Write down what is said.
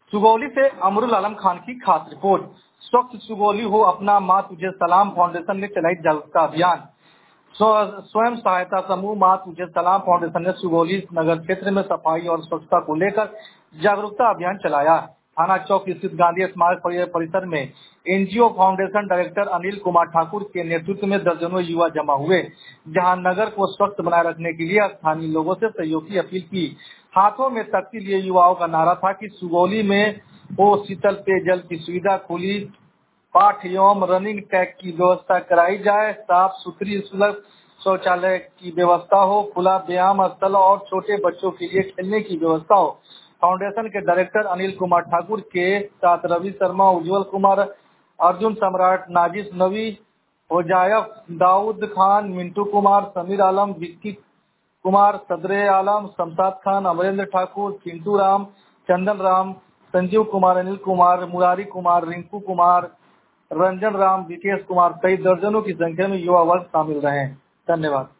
सुगौली से अमरुल आलम खान की खास रिपोर्ट। स्वच्छ सुगौली हो अपना, माँ तुझे सलाम फाउंडेशन ने चलाई जागरूकता अभियान। स्वयं सहायता समूह माँ तुझे सलाम फाउंडेशन ने सुगौली नगर क्षेत्र में सफाई और स्वच्छता को लेकर जागरूकता अभियान चलाया। थाना चौक स्थित गांधी स्मारक परिसर में NGO foundation director Anil Kumar Thakur के नेतृत्व में दर्जनों युवा जमा हुए, जहां नगर को स्वच्छ बनाए रखने के लिए स्थानीय लोगों से सहयोग की अपील की। हाथों में तख्ती लिए युवाओं का नारा था कि सुगौली में हो शीतल पेयजल की सुविधा खुली, पाठ एवं रनिंग ट्रैक की व्यवस्था कराई जाए, साफ सुथरी सुलभ शौचालय की व्यवस्था हो, खुला व्यायाम स्थल और छोटे बच्चों के लिए खेलने की व्यवस्था हो। फाउंडेशन के डायरेक्टर अनिल कुमार ठाकुर के साथ रवि शर्मा, उज्जवल कुमार, अर्जुन सम्राट, नाजिस नवी, होजायफ, दाऊद खान, मिंटू कुमार, समीर आलम, विक्की कुमार, सदरे आलम, शमशाद खान, अमरेंद्र ठाकुर, चिंटू राम, चंदन राम, संजीव कुमार, अनिल कुमार, मुरारी कुमार, रिंकू कुमार, रंजन राम, विकेश कुमार सहित दर्जनों की संख्या में युवा वर्ग शामिल रहे। धन्यवाद।